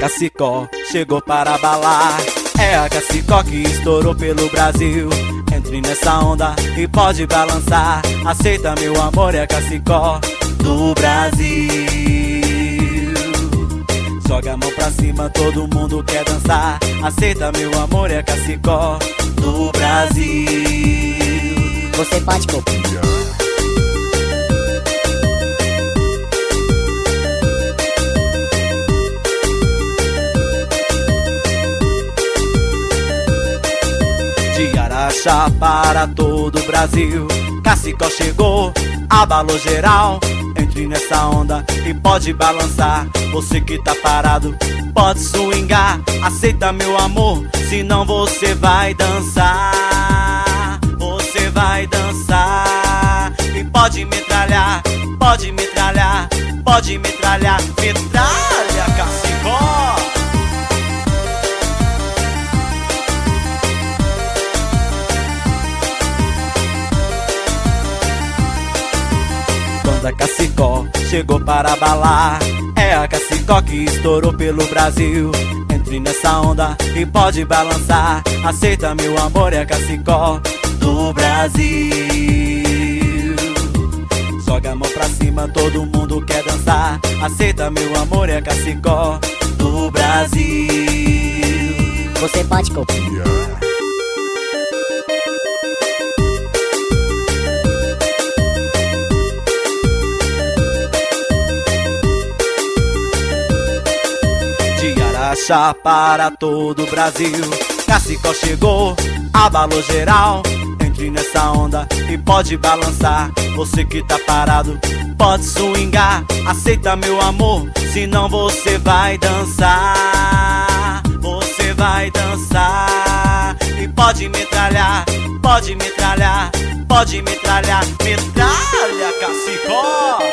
Cacicó chegou para abalar. É a Cacicó que estourou pelo Brasil. Entre nessa onda e pode balançar. Aceita meu amor, é a Cacicó do Brasil. Joga a mão pra cima, todo mundo quer dançar. Aceita meu amor, é a Cacicó do Brasil. Você pode copiar. De Araxá para todo o Brasil, Cacicó chegou, abalou geral. Entre nessa onda e pode balançar. Você que tá parado, pode swingar. Aceita meu amor, senão você vai dançar. Você vai dançar. E pode metralhar, pode metralhar, pode metralhar. Metralha, Cacicó! Quando a Cacicó chegou para abalar, é a Cacicó que estourou pelo Brasil. Entre nessa onda e pode balançar. Aceita meu amor, é a Cacicó do Brasil. Joga a mão pra cima, todo mundo quer dançar. Aceita meu amor, é a Cacicó do Brasil. Você pode copiar. Araxá para todo o Brasil, Cacicó chegou, abalou geral. Entre nessa onda e pode balançar. Você que tá parado, pode swingar. Aceita meu amor, senão você vai dançar. Você vai dançar. E pode metralhar, pode metralhar, pode metralhar. Metralha, Cacicó!